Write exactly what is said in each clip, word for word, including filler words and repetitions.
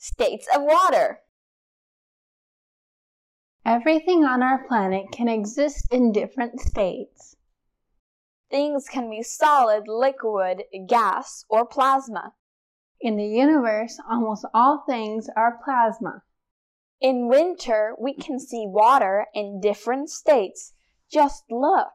States of water. Everything on our planet can exist in different states. Things can be solid, liquid, gas, or plasma. In the universe, almost all things are plasma. In winter, we can see water in different states. Just look.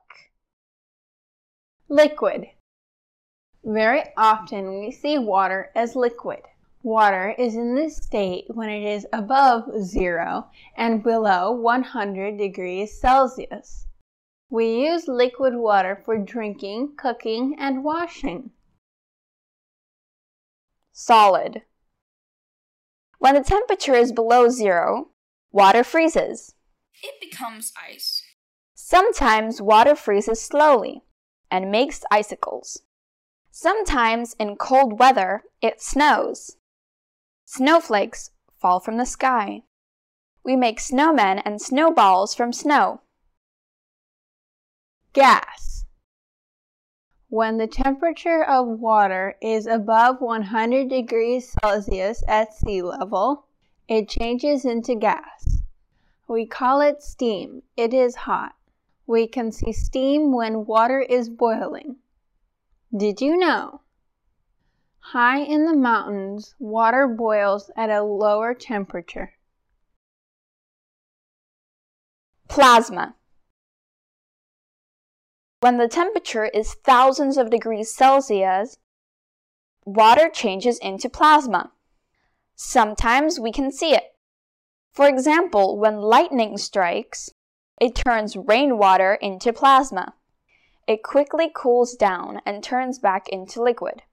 Liquid. Very often we see water as liquid. Water is in this state when it is above zero and below one hundred degrees Celsius. We use liquid water for drinking, cooking, and washing. Solid. When the temperature is below zero, water freezes. It becomes ice. Sometimes water freezes slowly and makes icicles. Sometimes in cold weather, it snows. Snowflakes fall from the sky. We make snowmen and snowballs from snow. Gas. When the temperature of water is above one hundred degrees Celsius at sea level, it changes into gas. We call it steam. It is hot. We can see steam when water is boiling. Did you know? High in the mountains, water boils at a lower temperature. Plasma. When the temperature is thousands of degrees Celsius, water changes into plasma. Sometimes we can see it. For example, when lightning strikes, it turns rainwater into plasma. It quickly cools down and turns back into liquid.